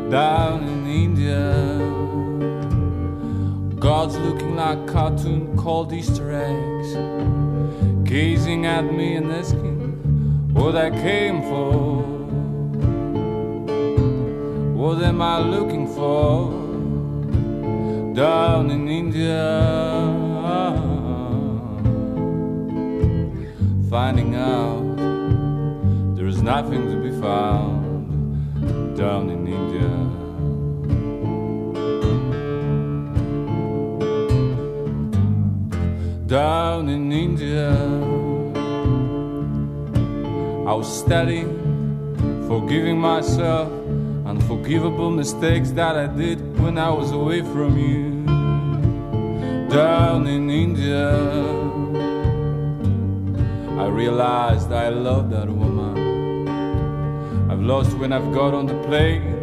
down in India. Gods looking like cartoon called Easter eggs, gazing at me and asking what I came for. What am I looking for down in India? Finding out there is nothing to be found down in India. Down in India, I was studying, forgiving myself unforgivable mistakes that I did when I was away from you. Down in India, I realized I love that woman I've lost when I've got on the plane